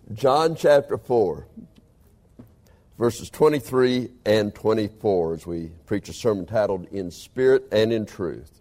John chapter 4, verses 23 and 24, as we preach a sermon titled, In Spirit and in Truth.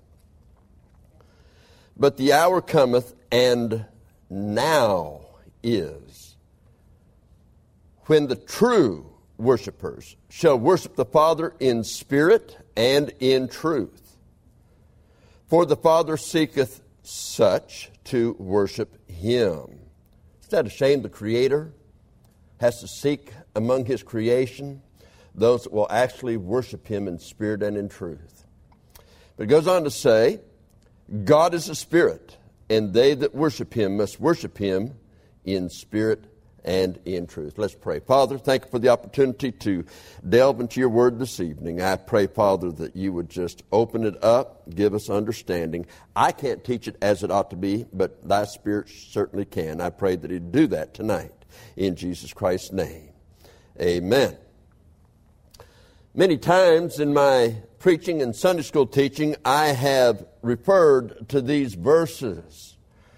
But the hour cometh, and now is, when the true worshipers shall worship the Father in spirit and in truth. For the Father seeketh such to worship Him. Is that a shame? The Creator has to seek among His creation those that will actually worship Him in spirit and in truth. But it goes on to say, God is a spirit, and they that worship Him must worship Him in spirit and in truth. Let's pray. Father, thank you for the opportunity to delve into your word this evening. I pray, Father, that you would just open it up, give us understanding. I can't teach it as it ought to be, but thy Spirit certainly can. I pray that he'd do that tonight. In Jesus Christ's name, amen. Many times in my preaching and Sunday school teaching, I have referred to these verses.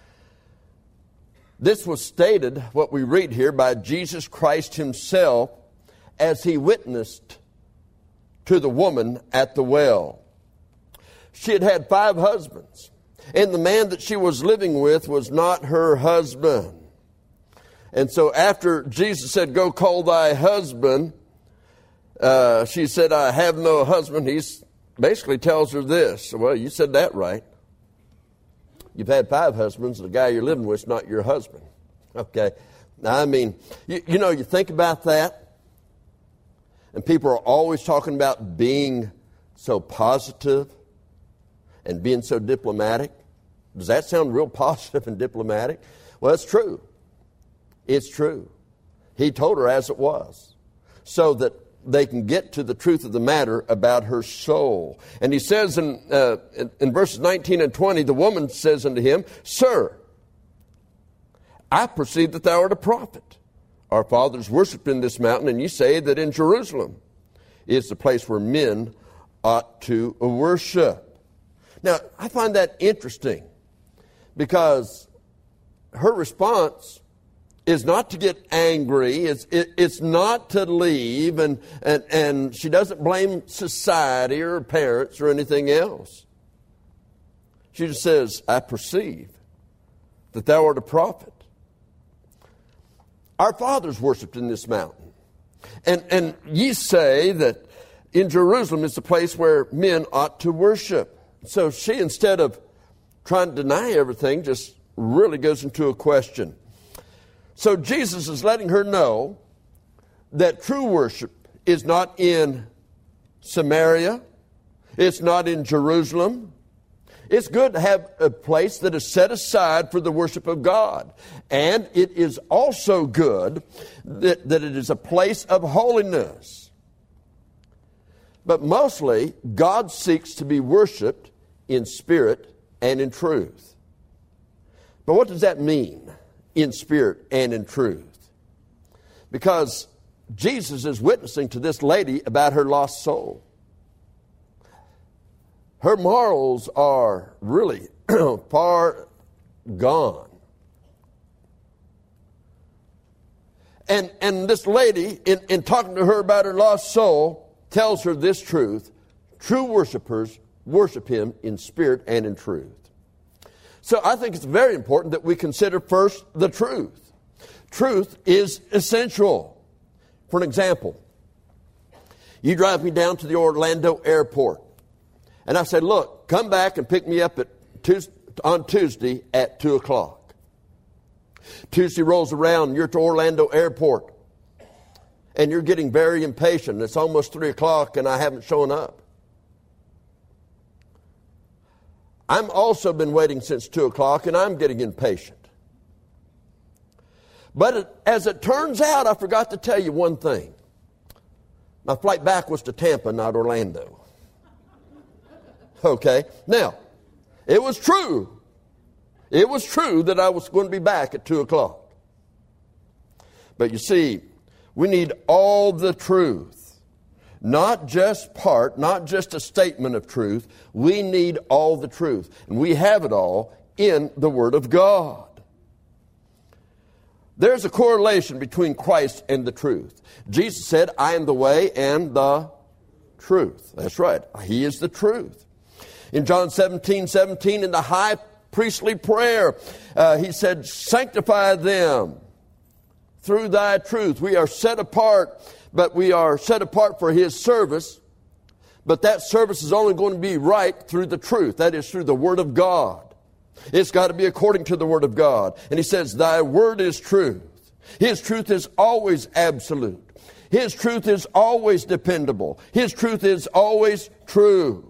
This was stated, what we read here, by Jesus Christ himself as he witnessed to the woman at the well. She had had 5 husbands, and the man that she was living with was not her husband. And so after Jesus said, go call thy husband, she said, I have no husband. He basically tells her this. Well, you said that right. You've had 5 husbands, and the guy you're living with is not your husband. Okay. Now, I mean, you think about that, and people are always talking about being so positive and being so diplomatic. Does that sound real positive and diplomatic? Well, it's true. It's true. He told her as it was, so that they can get to the truth of the matter about her soul. And he says in verses 19 and 20, the woman says unto him, Sir, I perceive that thou art a prophet. Our fathers worshipped in this mountain, and ye say that in Jerusalem is the place where men ought to worship. Now, I find that interesting, because her response is not to get angry. It's not to leave, and she doesn't blame society or her parents or anything else. She just says, I perceive that thou art a prophet. Our fathers worshipped in this mountain. And ye say that in Jerusalem is the place where men ought to worship. So she, instead of trying to deny everything, just really goes into a question. So Jesus is letting her know that true worship is not in Samaria. It's not in Jerusalem. It's good to have a place that is set aside for the worship of God. And it is also good that it is a place of holiness. But mostly, God seeks to be worshiped in spirit and in truth. But what does that mean? In spirit and in truth. Because Jesus is witnessing to this lady about her lost soul. Her morals are really far gone. And this lady, in talking to her about her lost soul, tells her this truth. True worshipers worship Him in spirit and in truth. So I think it's very important that we consider first the truth. Truth is essential. For an example, you drive me down to the Orlando airport, and I say, look, come back and pick me up on Tuesday at 2 o'clock. Tuesday rolls around, you're at Orlando airport, and you're getting very impatient. It's almost 3 o'clock, and I haven't shown up. I'm also been waiting since 2 o'clock, and I'm getting impatient. But as it turns out, I forgot to tell you one thing. My flight back was to Tampa, not Orlando. Okay? Now, it was true. It was true that I was going to be back at 2 o'clock. But you see, we need all the truth. Not just part, not just a statement of truth. We need all the truth. And we have it all in the Word of God. There's a correlation between Christ and the truth. Jesus said, I am the way and the truth. That's right. He is the truth. In John 17:17, in the high priestly prayer, he said, sanctify them through thy truth. We are set apart, but we are set apart for his service. But that service is only going to be right through the truth. That is through the Word of God. It's got to be according to the Word of God. And he says, thy word is truth. His truth is always absolute. His truth is always dependable. His truth is always true.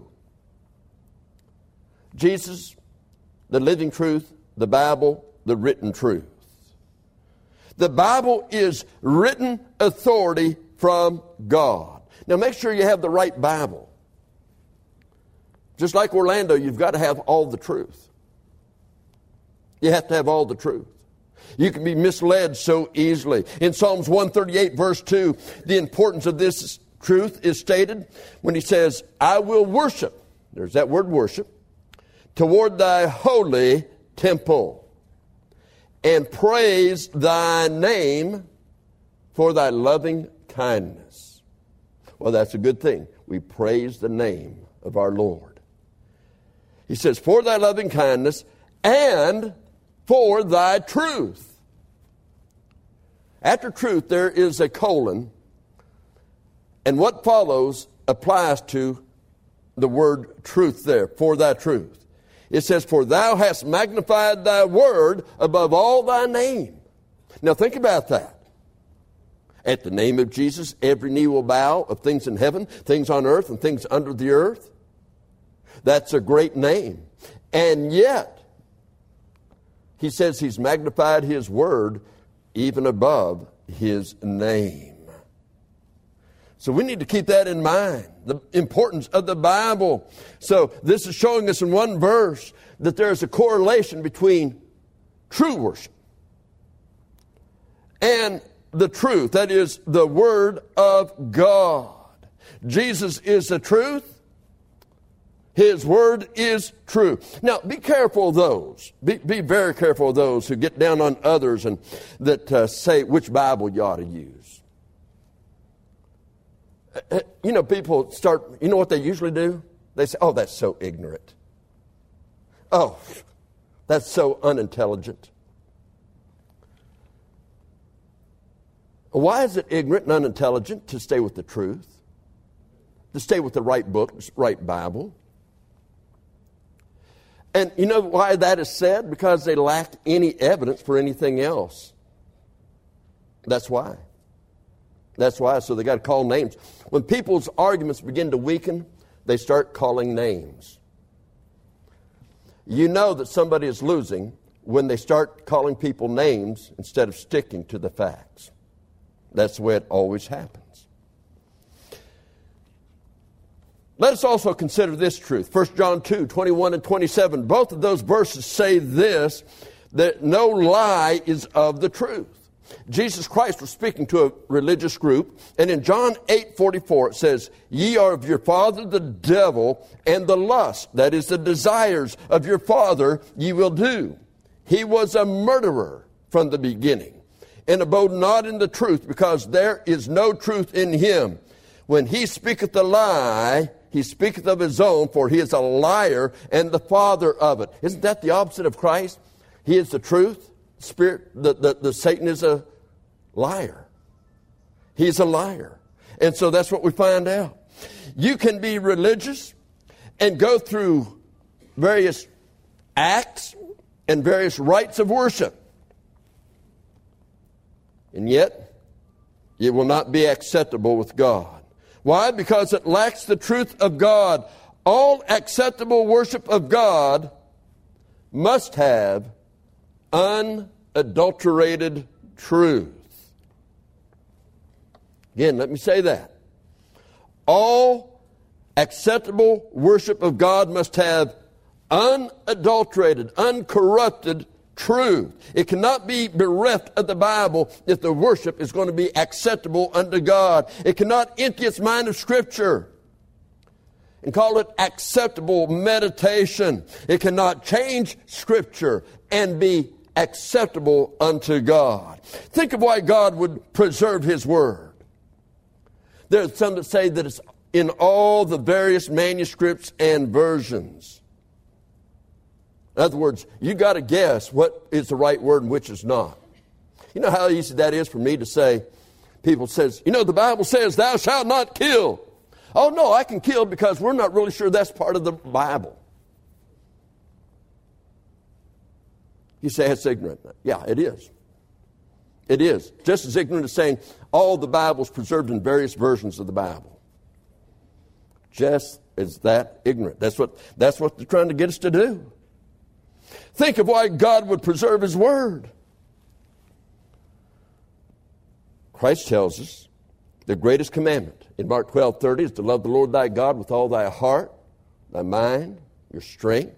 Jesus, the living truth, the Bible, the written truth. The Bible is written authority from God. Now make sure you have the right Bible. Just like Orlando, you've got to have all the truth. You have to have all the truth. You can be misled so easily. In Psalms 138, verse 2, the importance of this truth is stated when he says, I will worship, there's that word worship, toward thy holy temple, and praise thy name for thy loving kindness. Well, that's a good thing. We praise the name of our Lord. He says, for thy loving kindness and for thy truth. After truth, there is a colon, and what follows applies to the word truth there, for thy truth. It says, for thou hast magnified thy word above all thy name. Now think about that. At the name of Jesus, every knee will bow, of things in heaven, things on earth, and things under the earth. That's a great name. And yet, he says he's magnified his word even above his name. So we need to keep that in mind, the importance of the Bible. So this is showing us in one verse that there's a correlation between true worship and the truth, that is the Word of God. Jesus is the truth. His Word is true. Now, be careful of those. Be very careful of those who get down on others and that say which Bible you ought to use. You know, people start, you know what they usually do? They say, oh, that's so ignorant. Oh, that's so unintelligent. Why is it ignorant and unintelligent to stay with the truth? To stay with the right book, right Bible? And you know why that is said? Because they lack any evidence for anything else. That's why. That's why. So they got to call names. When people's arguments begin to weaken, they start calling names. You know that somebody is losing when they start calling people names instead of sticking to the facts. That's the way it always happens. Let us also consider this truth. 1 John 2, 21 and 27. Both of those verses say this, that no lie is of the truth. Jesus Christ was speaking to a religious group, and in John 8:44 it says, ye are of your father the devil, and the lust, that is the desires of your father, ye will do. He was a murderer from the beginning, and abode not in the truth, because there is no truth in him. When he speaketh a lie, he speaketh of his own, for he is a liar and the father of it. Isn't that the opposite of Christ? He is the truth. Spirit, the Satan is a liar. He's a liar. And so that's what we find out. You can be religious and go through various acts and various rites of worship. And yet, it will not be acceptable with God. Why? Because it lacks the truth of God. All acceptable worship of God must have unadulterated truth. Again, let me say that. All acceptable worship of God must have unadulterated, uncorrupted truth. It cannot be bereft of the Bible if the worship is going to be acceptable unto God. It cannot empty its mind of Scripture and call it acceptable meditation. It cannot change Scripture and be acceptable unto God. Think of why God would preserve His Word. There are some that say that it's in all the various manuscripts and versions. In other words, you got to guess what is the right word and which is not. You know how easy that is for me to say? People says, you know, the Bible says, thou shalt not kill. Oh, no, I can kill because we're not really sure that's part of the Bible. You say it's ignorant. Yeah, it is. It is. Just as ignorant as saying all the Bible is preserved in various versions of the Bible. Just as that ignorant. That's what they're trying to get us to do. Think of why God would preserve His Word. Christ tells us the greatest commandment in Mark 12:30 is to love the Lord thy God with all thy heart, thy mind, your strength.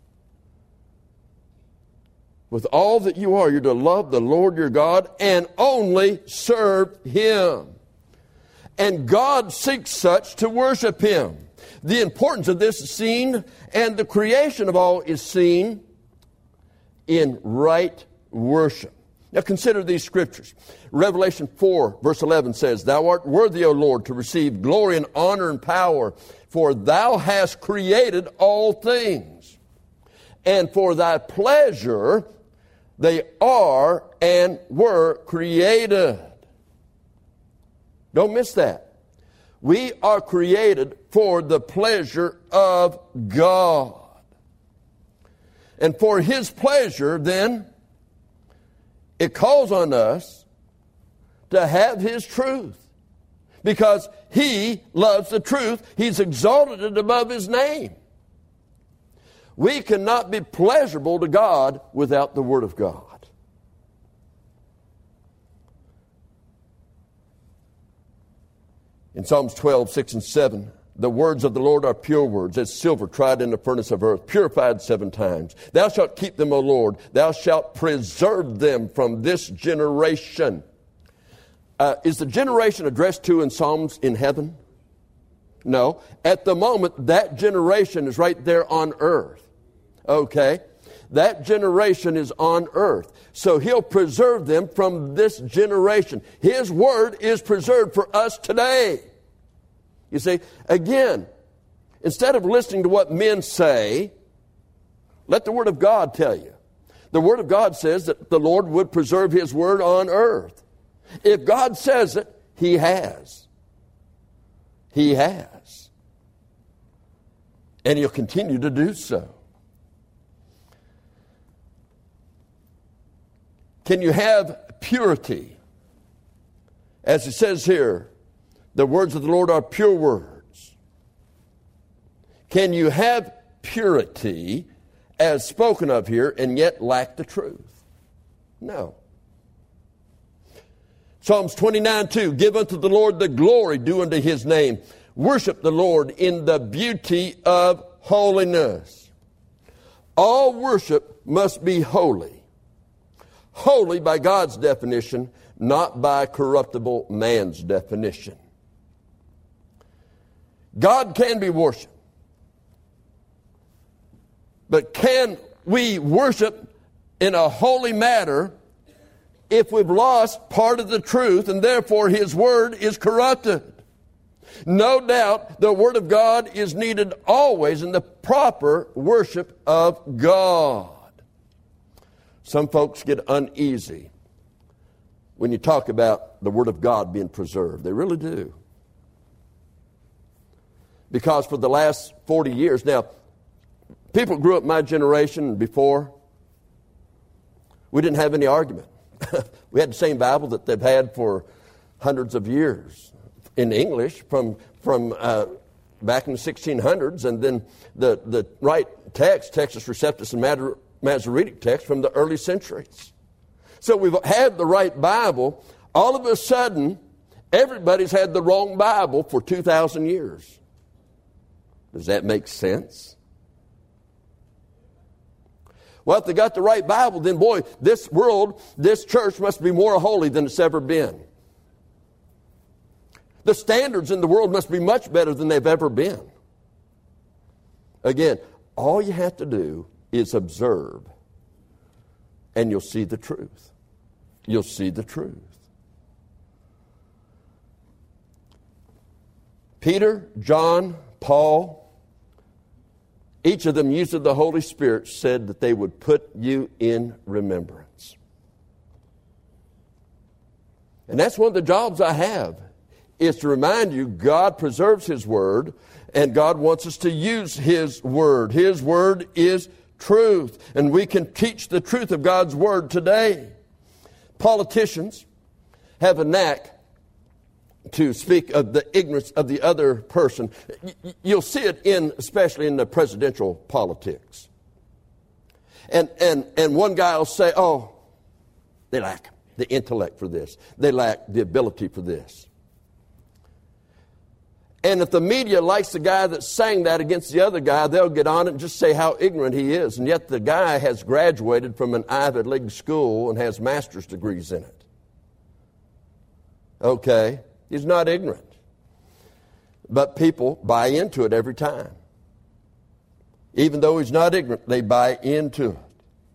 With all that you are, you're to love the Lord your God and only serve Him. And God seeks such to worship Him. The importance of this is seen, and the creation of all is seen in right worship. Now consider these scriptures. Revelation 4 verse 11 says, Thou art worthy, O Lord, to receive glory and honor and power, for Thou hast created all things. And for Thy pleasure they are and were created. Don't miss that. We are created for the pleasure of God. And for His pleasure, then, it calls on us to have His truth. Because He loves the truth. He's exalted it above His name. We cannot be pleasurable to God without the Word of God. In Psalms 12, 6 and 7, the words of the Lord are pure words, as silver tried in the furnace of earth, purified 7 times. Thou shalt keep them, O Lord. Thou shalt preserve them from this generation. Is the generation addressed to in Psalms in heaven? No. At the moment, that generation is right there on earth. Okay? That generation is on earth. So He'll preserve them from this generation. His Word is preserved for us today. You see, again, instead of listening to what men say, let the Word of God tell you. The Word of God says that the Lord would preserve His Word on earth. If God says it, He has. He has. And He'll continue to do so. Can you have purity? As it says here, the words of the Lord are pure words. Can you have purity as spoken of here and yet lack the truth? No. Psalms 29:2, Give unto the Lord the glory due unto His name. Worship the Lord in the beauty of holiness. All worship must be holy. Holy by God's definition, not by corruptible man's definition. God can be worshipped. But can we worship in a holy manner if we've lost part of the truth and therefore His Word is corrupted? No doubt the Word of God is needed always in the proper worship of God. Some folks get uneasy when you talk about the Word of God being preserved. They really do. Because for the last 40 years, now, people grew up my generation and before, we didn't have any argument. We had the same Bible that they've had for hundreds of years in English from back in the 1600s, and then the right text, Textus Receptus and Masoretic text from the early centuries. So we've had the right Bible. All of a sudden, everybody's had the wrong Bible for 2,000 years. Does that make sense? Well, if they got the right Bible, then boy, this world, this church must be more holy than it's ever been. The standards in the world must be much better than they've ever been. Again, all you have to do is observe and you'll see the truth. You'll see the truth. Peter, John, Paul, each of them, used of the Holy Spirit, said that they would put you in remembrance. And that's one of the jobs I have, is to remind you God preserves His Word, and God wants us to use His Word. His Word is truth, and we can teach the truth of God's Word today. Politicians have a knack to speak of the ignorance of the other person. You'll see it especially in the presidential politics. And one guy will say, oh, they lack the intellect for this. They lack the ability for this. And if the media likes the guy that's saying that against the other guy, they'll get on it and just say how ignorant he is. And yet the guy has graduated from an Ivy League school and has master's degrees in it. Okay, he's not ignorant. But people buy into it every time. Even though he's not ignorant, they buy into it.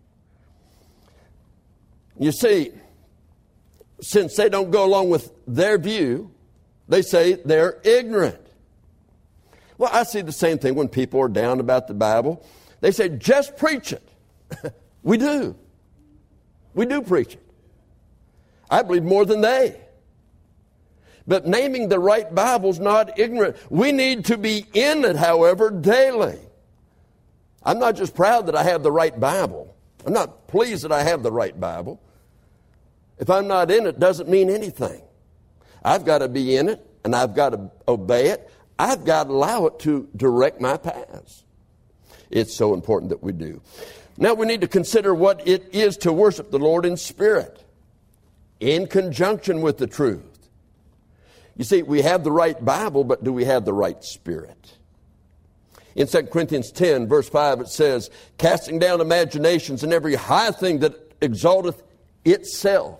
You see, since they don't go along with their view, they say they're ignorant. Well, I see the same thing when people are down about the Bible. They say, just preach it. We do. We do preach it. I believe more than they. But naming the right Bible is not ignorant. We need to be in it, however, daily. I'm not just proud that I have the right Bible. I'm not pleased that I have the right Bible. If I'm not in it, it doesn't mean anything. I've got to be in it, and I've got to obey it. I've got to allow it to direct my paths. It's so important that we do. Now we need to consider what it is to worship the Lord in spirit, in conjunction with the truth. You see, we have the right Bible, but do we have the right spirit? In 2 Corinthians 10, verse 5, it says, casting down imaginations and every high thing that exalteth itself.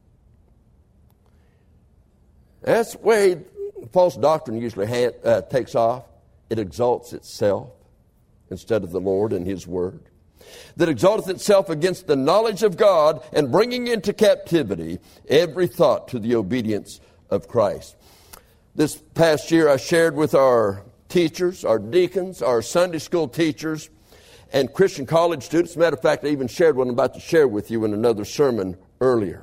That's the way false doctrine usually takes off. It exalts itself instead of the Lord and His Word. That exalteth itself against the knowledge of God, and bringing into captivity every thought to the obedience of Christ. This past year I shared with our teachers, our deacons, our Sunday school teachers, and Christian college students. As a matter of fact, I even shared what I'm about to share with you in another sermon earlier.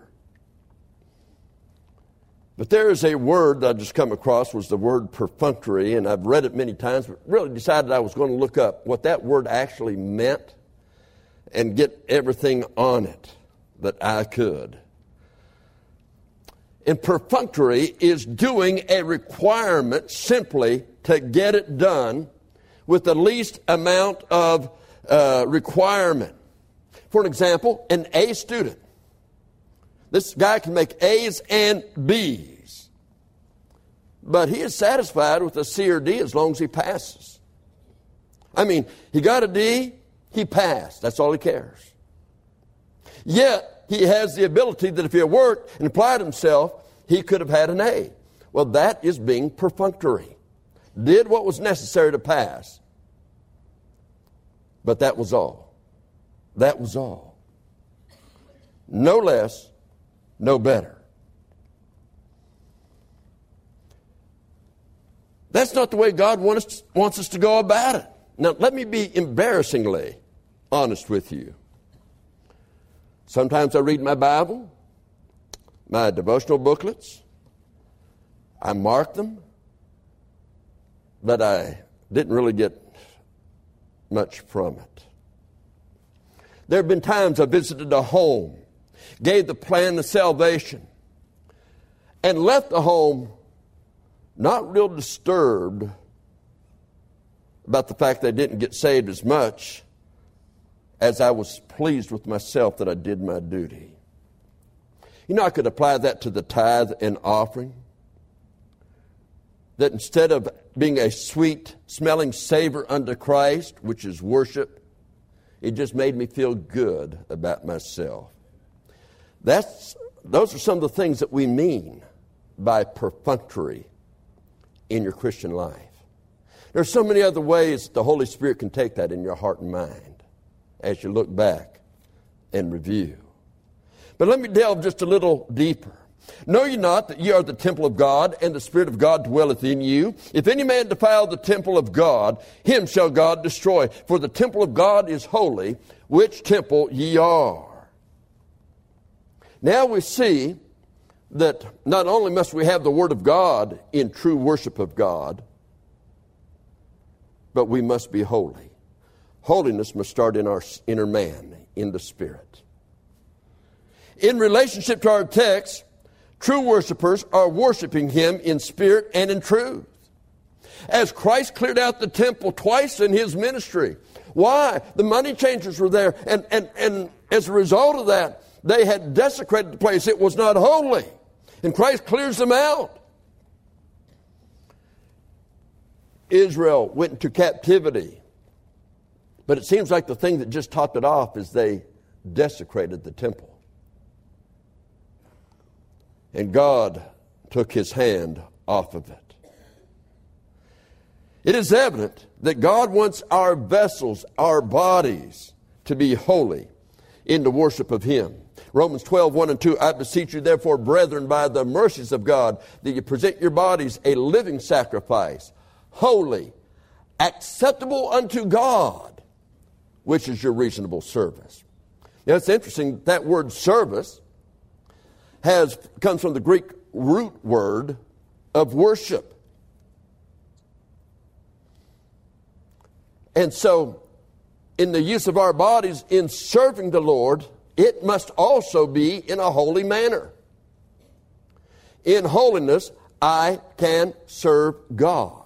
But there is a word that I just come across, was the word perfunctory, and I've read it many times, but really decided I was going to look up what that word actually meant and get everything on it that I could. And perfunctory is doing a requirement simply to get it done with the least amount of requirement. For an example, an A student. This guy can make A's and B's. But he is satisfied with a C or D as long as he passes. I mean, he got a D, he passed. That's all he cares. Yet, he has the ability that if he had worked and applied himself, he could have had an A. Well, that is being perfunctory. Did what was necessary to pass. But that was all. That was all. No less, no better. That's not the way God wants us to go about it. Now, let me be embarrassingly honest with you. Sometimes I read my Bible, my devotional booklets. I mark them, but I didn't really get much from it. There have been times I visited a home, gave the plan of salvation, and left the home not real disturbed about the fact that I didn't get saved as much as I was pleased with myself that I did my duty. You know, I could apply that to the tithe and offering. That instead of being a sweet-smelling savor unto Christ, which is worship, it just made me feel good about myself. Those are some of the things that we mean by perfunctory in your Christian life. There are so many other ways that the Holy Spirit can take that in your heart and mind as you look back and review. But let me delve just a little deeper. Know ye not that ye are the temple of God, and the Spirit of God dwelleth in you? If any man defile the temple of God, him shall God destroy. For the temple of God is holy, which temple ye are. Now we see that not only must we have the Word of God in true worship of God, but we must be holy. Holiness must start in our inner man, in the Spirit. In relationship to our text, true worshipers are worshiping Him in spirit and in truth. As Christ cleared out the temple twice in His ministry. Why? The money changers were there, and as a result of that, they had desecrated the place. It was not holy. And Christ clears them out. Israel went into captivity. But it seems like the thing that just topped it off is they desecrated the temple. And God took His hand off of it. It is evident that God wants our vessels, our bodies, to be holy in the worship of Him. Romans 12, 1 and 2, I beseech you therefore, brethren, by the mercies of God, that you present your bodies a living sacrifice, holy, acceptable unto God, which is your reasonable service. Now it's interesting, that word service comes from the Greek root word of worship. And so, in the use of our bodies in serving the Lord, it must also be in a holy manner. In holiness, I can serve God.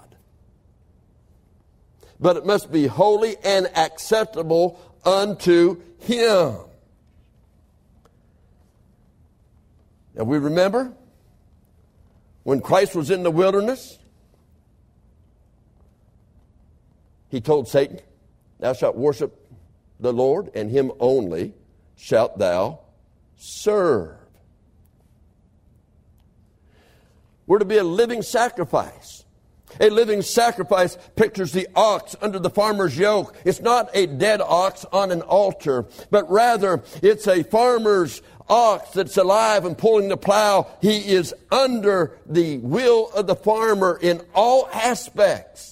But it must be holy and acceptable unto Him. Now we remember when Christ was in the wilderness, He told Satan, thou shalt worship the Lord, and Him only shalt thou serve. We're to be a living sacrifice. A living sacrifice pictures the ox under the farmer's yoke. It's not a dead ox on an altar, but rather it's a farmer's ox that's alive and pulling the plow. He is under the will of the farmer in all aspects.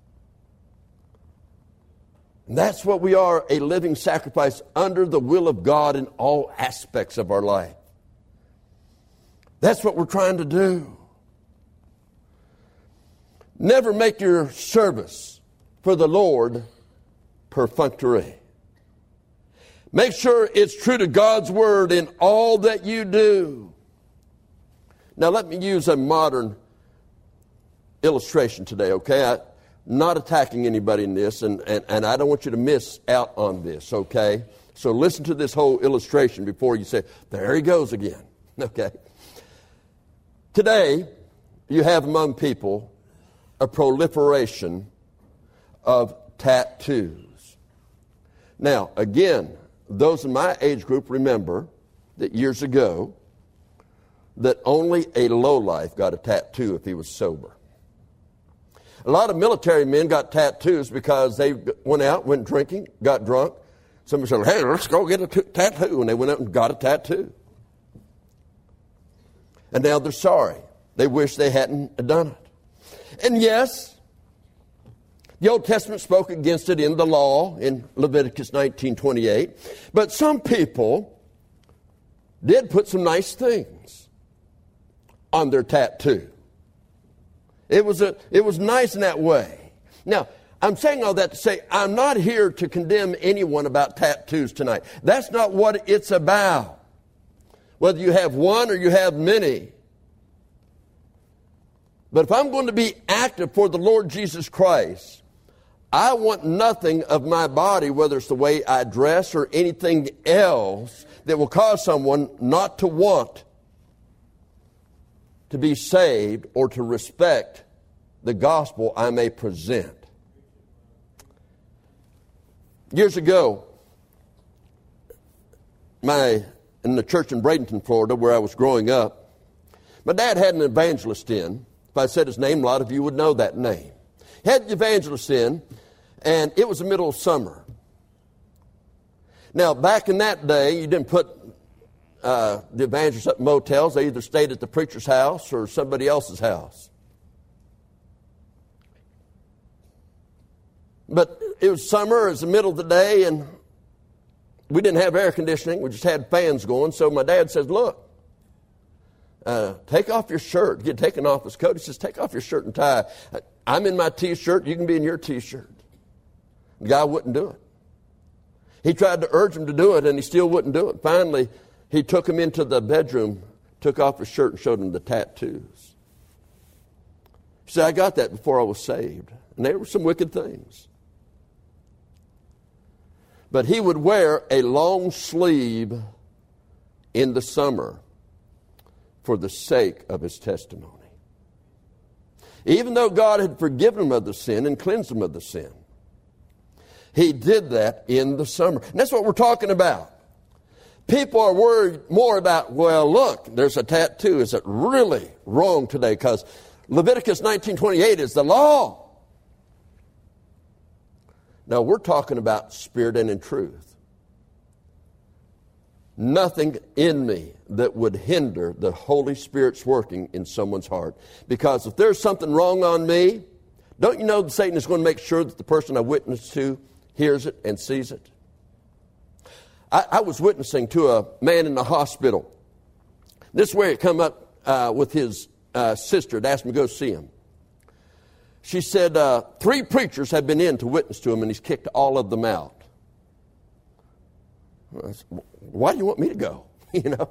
And that's what we are, a living sacrifice under the will of God in all aspects of our life. That's what we're trying to do. Never make your service for the Lord perfunctory. Make sure it's true to God's Word in all that you do. Now let me use a modern illustration today, okay? I'm not attacking anybody in this, and I don't want you to miss out on this, okay? So listen to this whole illustration before you say, there he goes again, okay? Today, you have among people a proliferation of tattoos. Now, again, those in my age group remember that years ago that only a lowlife got a tattoo if he was sober. A lot of military men got tattoos because they went drinking, got drunk. Somebody said, hey, let's go get a tattoo. And they went out and got a tattoo. And now they're sorry. They wish they hadn't done it. And yes, the Old Testament spoke against it in the law in Leviticus 19:28. But some people did put some nice things on their tattoo. It was nice in that way. Now, I'm saying all that to say I'm not here to condemn anyone about tattoos tonight. That's not what it's about. Whether you have one or you have many. But if I'm going to be active for the Lord Jesus Christ, I want nothing of my body, whether it's the way I dress or anything else, that will cause someone not to want to be saved or to respect the gospel I may present. Years ago, in the church in Bradenton, Florida, where I was growing up, my dad had an evangelist in. If I said his name, a lot of you would know that name. He had the evangelist in, and it was the middle of summer. Now, back in that day, you didn't put the evangelists at motels. They either stayed at the preacher's house or somebody else's house. But it was summer, it was the middle of the day, and we didn't have air conditioning. We just had fans going. So my dad says, look, take off your shirt. He had taken off his coat. He says, take off your shirt and tie. I'm in my T-shirt. You can be in your T-shirt. The guy wouldn't do it. He tried to urge him to do it, and he still wouldn't do it. Finally, he took him into the bedroom, took off his shirt, and showed him the tattoos. He said, I got that before I was saved. And they were some wicked things. But he would wear a long sleeve in the summer for the sake of his testimony. Even though God had forgiven him of the sin and cleansed him of the sin, he did that in the summer. And that's what we're talking about. People are worried more about, well, look, there's a tattoo. Is it really wrong today? Because Leviticus 19:28 is the law. Now, we're talking about spirit and in truth. Nothing in me that would hinder the Holy Spirit's working in someone's heart. Because if there's something wrong on me, don't you know that Satan is going to make sure that the person I witness to hears it and sees it? I was witnessing to a man in the hospital. This is where he come up with his sister and asked me to go see him. She said 3 preachers have been in to witness to him, and he's kicked all of them out. I said, why do you want me to go? You know,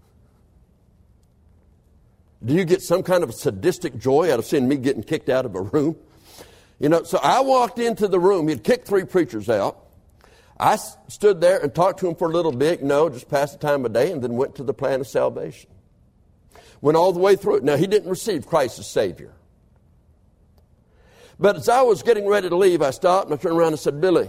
do you get some kind of a sadistic joy out of seeing me getting kicked out of a room? You know, so I walked into the room. He'd kicked 3 preachers out. I stood there and talked to him for a little bit, just passed the time of day, and then went to the plan of salvation. Went all the way through it. Now, he didn't receive Christ as Savior. But as I was getting ready to leave, I stopped and I turned around and said, Billy,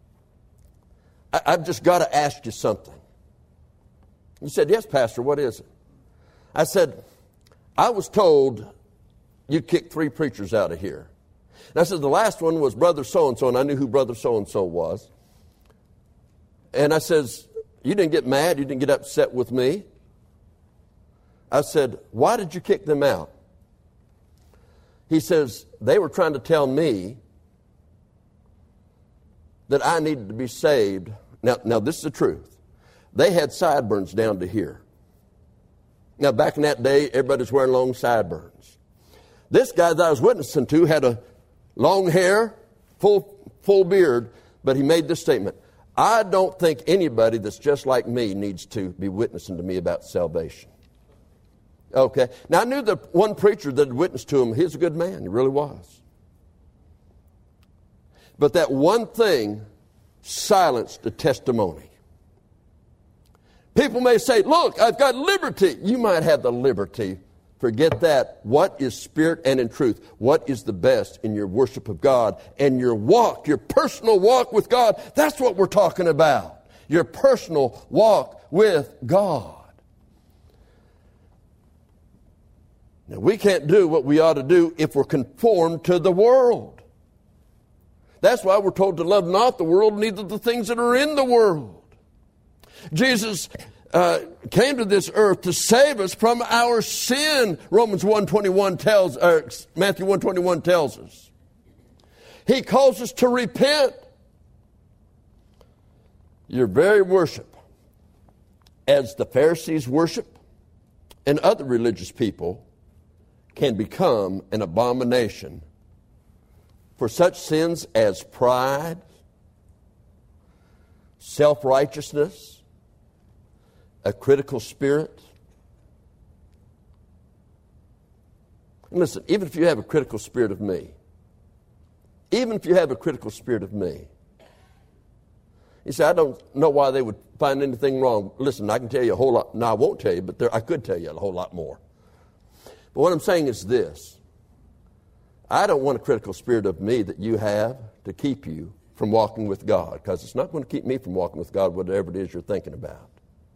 I've just got to ask you something. He said, yes, Pastor, what is it? I said, I was told you kicked 3 preachers out of here. And I said, the last one was Brother So-and-so, and I knew who Brother So-and-so was. And I says, you didn't get mad, you didn't get upset with me. I said, why did you kick them out? He says, they were trying to tell me that I needed to be saved. Now this is the truth. They had sideburns down to here. Now, back in that day, everybody's wearing long sideburns. This guy that I was witnessing to had a long hair, full beard, but he made this statement. I don't think anybody that's just like me needs to be witnessing to me about salvation. Okay. Now, I knew the one preacher that had witnessed to him. He was a good man. He really was. But that one thing silenced the testimony. People may say, look, I've got liberty. You might have the liberty. Forget that. What is spirit and in truth? What is the best in your worship of God and your walk, your personal walk with God? That's what we're talking about. Your personal walk with God. Now, we can't do what we ought to do if we're conformed to the world. That's why we're told to love not the world, neither the things that are in the world. Jesus came to this earth to save us from our sin. Matthew 1:21 tells us. He calls us to repent. Your very worship, as the Pharisees worship and other religious people, can become an abomination for such sins as pride, self-righteousness, a critical spirit. And listen, even if you have a critical spirit of me, you say, I don't know why they would find anything wrong. Listen, I can tell you a whole lot. No, I won't tell you, but I could tell you a whole lot more. But what I'm saying is this. I don't want a critical spirit of me that you have to keep you from walking with God, because it's not going to keep me from walking with God, whatever it is you're thinking about.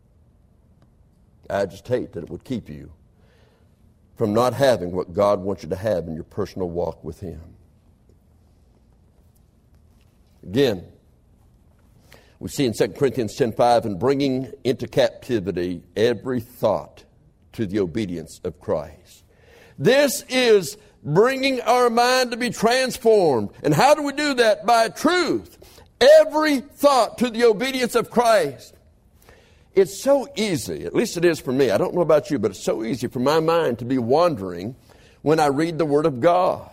I just hate that it would keep you from not having what God wants you to have in your personal walk with Him. Again, We see in 2 Corinthians 10:5, and bringing into captivity every thought to the obedience of Christ. This is bringing our mind to be transformed. And how do we do that? By truth. Every thought to the obedience of Christ. It's so easy, at least it is for me. I don't know about you, but it's so easy for my mind to be wandering when I read the Word of God.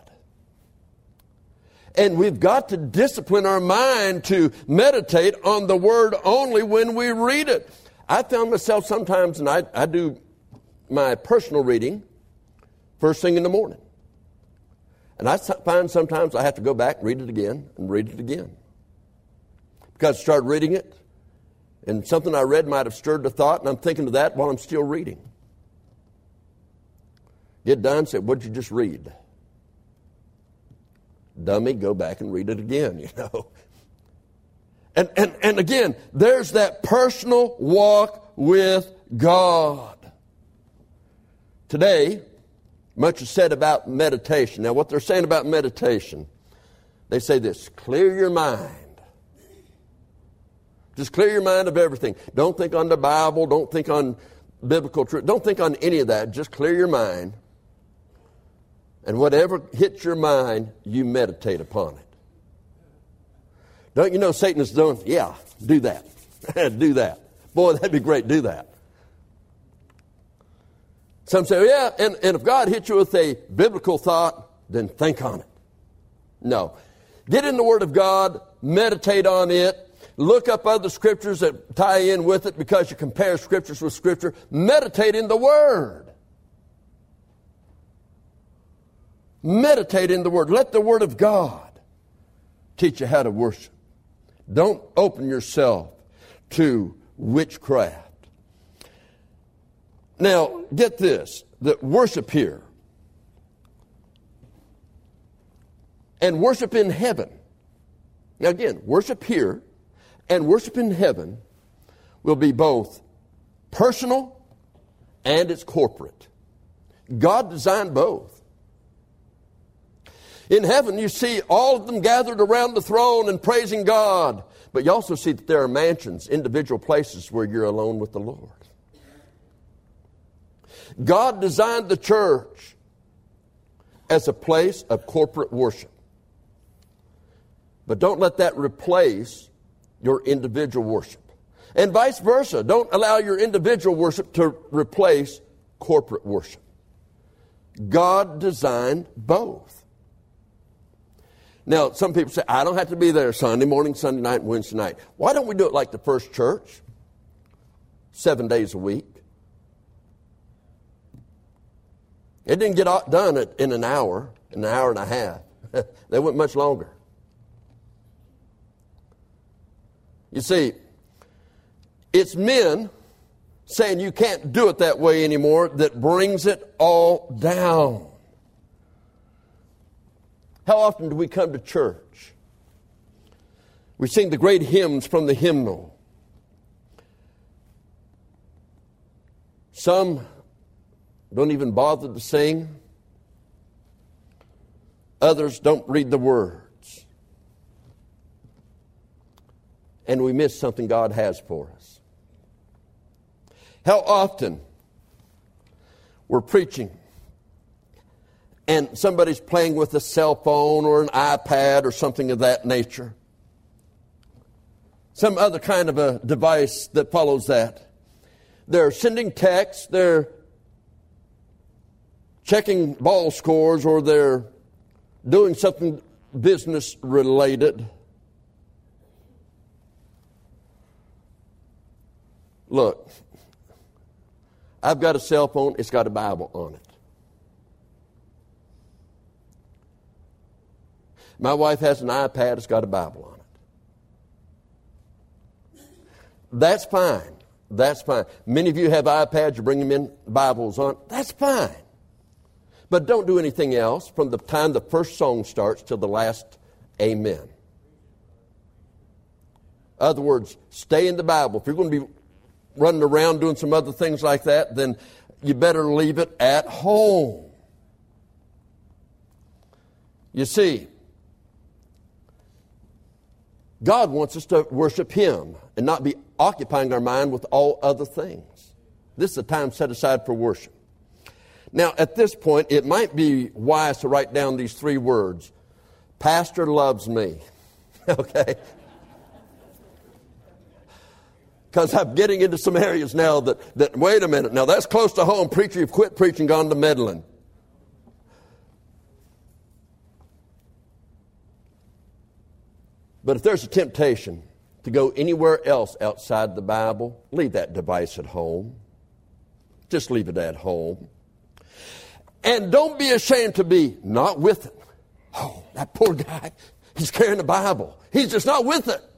And we've got to discipline our mind to meditate on the Word only when we read it. I found myself sometimes, and I do my personal reading first thing in the morning. And I find sometimes I have to go back, read it again, and read it again. Because I started reading it, and something I read might have stirred the thought, and I'm thinking of that while I'm still reading. Get done, say, what'd you just read? Dummy, go back and read it again, you know. And again, there's that personal walk with God. Today, much is said about meditation. Now, what they're saying about meditation, they say this: clear your mind. Just clear your mind of everything. Don't think on the Bible. Don't think on biblical truth. Don't think on any of that. Just clear your mind. And whatever hits your mind, you meditate upon it. Don't you know Satan is doing, yeah, do that. Do that. Boy, that'd be great. Do that. Some say, yeah, and if God hits you with a biblical thought, then think on it. No. Get in the Word of God, meditate on it, look up other scriptures that tie in with it because you compare scriptures with scripture. Meditate in the Word. Meditate in the Word. Let the Word of God teach you how to worship. Don't open yourself to witchcraft. Now, get this, that worship here and worship in heaven. Now again, worship here and worship in heaven will be both personal and it's corporate. God designed both. In heaven, you see all of them gathered around the throne and praising God. But you also see that there are mansions, individual places where you're alone with the Lord. God designed the church as a place of corporate worship. But don't let that replace your individual worship. And vice versa. Don't allow your individual worship to replace corporate worship. God designed both. Now, some people say, I don't have to be there Sunday morning, Sunday night, and Wednesday night. Why don't we do it like the first church? 7 days a week. It didn't get done in an hour and a half. They went much longer. You see, it's men saying you can't do it that way anymore that brings it all down. How often do we come to church? We sing the great hymns from the hymnal. Some don't even bother to sing. Others don't read the words. And we miss something God has for us. How often we're preaching and somebody's playing with a cell phone or an iPad or something of that nature. Some other kind of a device that follows that. They're sending texts, they're checking ball scores, or they're doing something business related. Look, I've got a cell phone, it's got a Bible on it. My wife has an iPad, it's got a Bible on it. That's fine. That's fine. Many of you have iPads, you bring them in, Bibles on. That's fine. But don't do anything else from the time the first song starts till the last amen. In other words, stay in the Bible. If you're going to be running around doing some other things like that, then you better leave it at home. You see, God wants us to worship Him and not be occupying our mind with all other things. This is a time set aside for worship. Now, at this point, it might be wise to write down these 3 words. Pastor loves me. Okay? Because I'm getting into some areas now that, wait a minute, now that's close to home. Preacher, you've quit preaching, gone to meddling. But if there's a temptation to go anywhere else outside the Bible, leave that device at home. Just leave it at home. And don't be ashamed to be not with it. Oh, that poor guy, he's carrying the Bible. He's just not with it.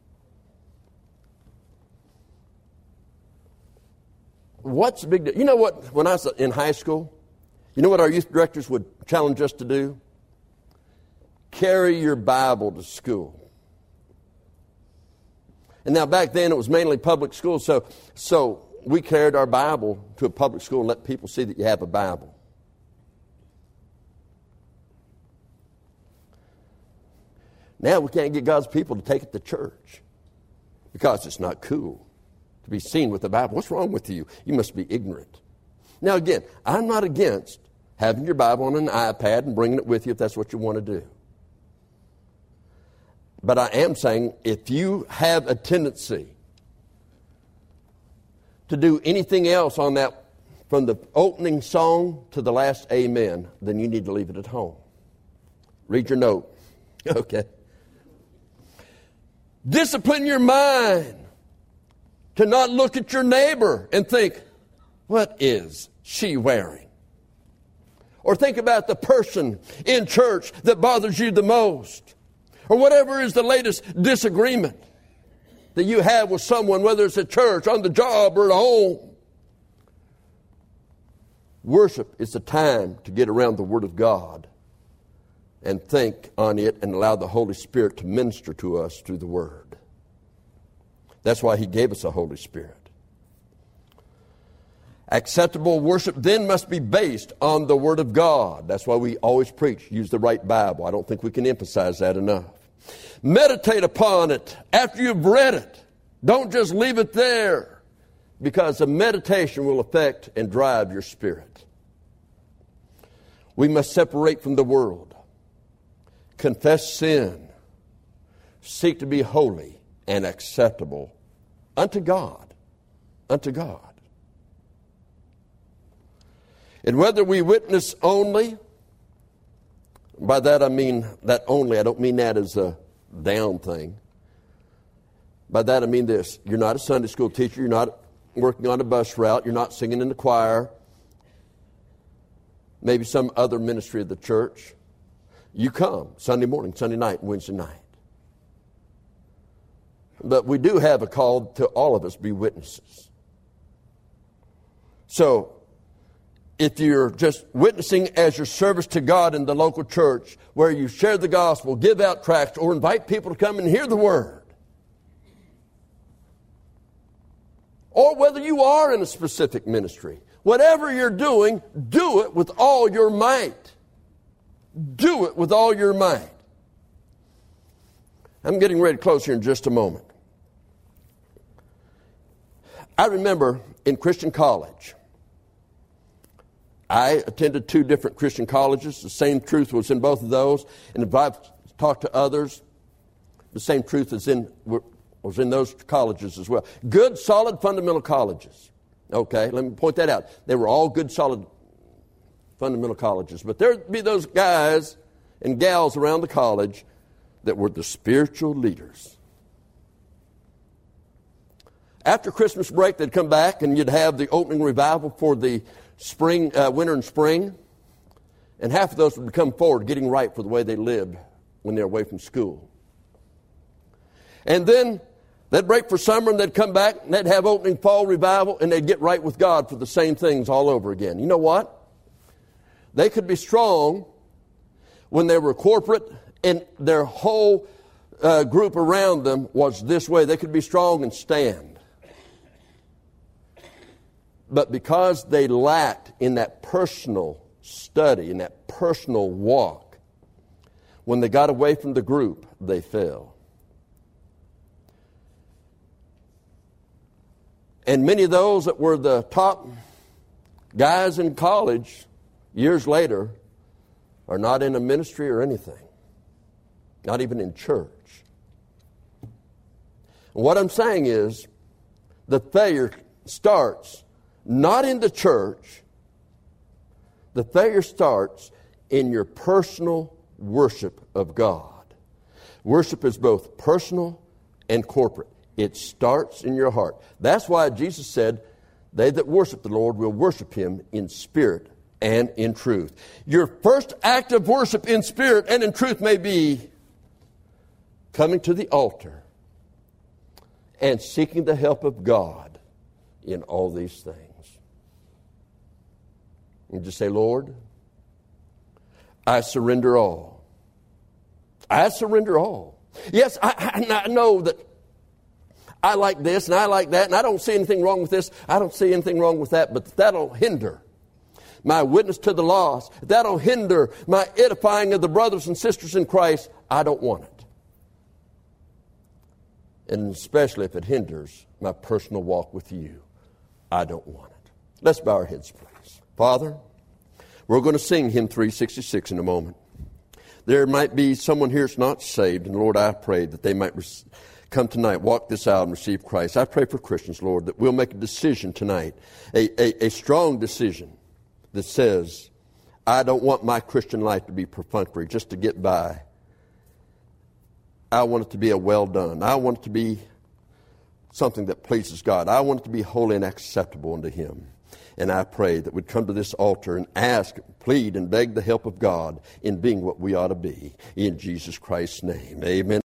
What's the big deal? You know what, when I was in high school, you know what our youth directors would challenge us to do? Carry your Bible to school. And now back then it was mainly public school, so we carried our Bible to a public school and let people see that you have a Bible. Now we can't get God's people to take it to church because it's not cool to be seen with the Bible. What's wrong with you? You must be ignorant. Now again, I'm not against having your Bible on an iPad and bringing it with you if that's what you want to do. But I am saying if you have a tendency to do anything else on that, from the opening song to the last amen, then you need to leave it at home. Read your note. Okay. Discipline your mind to not look at your neighbor and think, what is she wearing? Or think about the person in church that bothers you the most. Or whatever is the latest disagreement that you have with someone, whether it's at church, on the job, or at home. Worship is the time to get around the Word of God and think on it and allow the Holy Spirit to minister to us through the Word. That's why He gave us a Holy Spirit. Acceptable worship then must be based on the Word of God. That's why we always preach, use the right Bible. I don't think we can emphasize that enough. Meditate upon it after you've read it. Don't just leave it there, because the meditation will affect and drive your spirit. We must separate from the world, confess sin, seek to be holy and acceptable unto God. Unto God. And whether we witness only, by that I mean that only, I don't mean that as a down thing. By that I mean this: you're not a Sunday school teacher, you're not working on a bus route, you're not singing in the choir, maybe some other ministry of the church. You come Sunday morning, Sunday night, and Wednesday night. But we do have a call to all of us be witnesses. So, if you're just witnessing as your service to God in the local church, where you share the gospel, give out tracts, or invite people to come and hear the Word, or whether you are in a specific ministry, whatever you're doing, do it with all your might. Do it with all your might. I'm getting ready to close here in just a moment. I remember in Christian college, I attended 2 different Christian colleges. The same truth was in both of those. And if I've talked to others, the same truth was in those colleges as well. Good, solid, fundamental colleges. Okay, let me point that out. They were all good, solid, fundamental colleges. But there'd be those guys and gals around the college that were the spiritual leaders. After Christmas break, they'd come back and you'd have the opening revival for the spring, winter and spring, and half of those would come forward getting right for the way they lived when they were away from school. And then they'd break for summer and they'd come back and they'd have opening fall revival and they'd get right with God for the same things all over again. You know what? They could be strong when they were corporate and their whole group around them was this way. They could be strong and stand. But because they lacked in that personal study, in that personal walk, when they got away from the group, they fell. And many of those that were the top guys in college years later are not in a ministry or anything. Not even in church. What I'm saying is, the failure starts not in the church. The failure starts in your personal worship of God. Worship is both personal and corporate. It starts in your heart. That's why Jesus said, they that worship the Lord will worship Him in spirit and in truth. Your first act of worship in spirit and in truth may be coming to the altar and seeking the help of God in all these things. And just say, Lord, I surrender all. I surrender all. Yes, I know that I like this and I like that, and I don't see anything wrong with this. I don't see anything wrong with that, but that'll hinder my witness to the lost. That'll hinder my edifying of the brothers and sisters in Christ. I don't want it. And especially if it hinders my personal walk with you, I don't want it. Let's bow our heads, please. Father, we're going to sing hymn 366 in a moment. There might be someone here that's not saved, and Lord, I pray that they might come tonight, walk this out, and receive Christ. I pray for Christians, Lord, that we'll make a decision tonight, a strong decision that says, I don't want my Christian life to be perfunctory, just to get by. I want it to be a well done. I want it to be something that pleases God. I want it to be holy and acceptable unto Him. And I pray that we'd come to this altar and ask, plead, and beg the help of God in being what we ought to be. In Jesus Christ's name, amen.